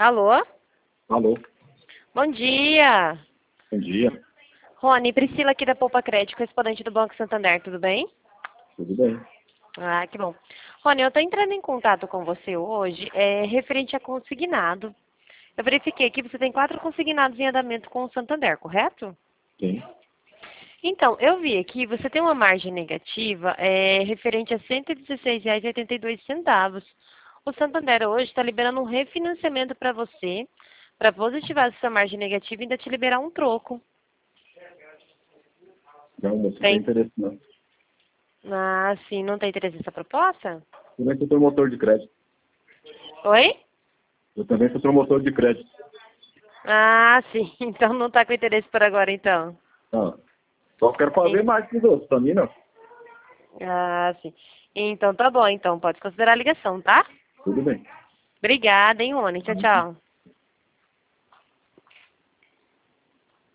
Alô? Alô, Bom dia. bom dia, Rony, Priscila aqui da Poupa Crédito, correspondente do Banco Santander, tudo bem? tudo bem? Ah, que bom. Rony, eu estou entrando em contato com você hoje, referente a consignado. Eu verifiquei que você tem 4 consignados em andamento com o Santander, correto? Sim. Então, eu vi aqui, você tem uma margem negativa referente a R$ 116,82. O Santander hoje está liberando um refinanciamento para você, para positivar essa margem negativa e ainda te liberar um troco. Não, você tem Tem? interesse não. Ah, sim, não tem interesse nessa proposta? Também sou promotor de crédito. Oi? Eu também sou promotor de crédito. Ah, sim, então não está com interesse por agora, então. Ah, só quero fazer Sim. mais que os outros, pra mim não. Ah, sim. Então tá bom, então pode considerar a ligação, tá? Tudo bem. Obrigada, hein, Rony. Tchau, tchau.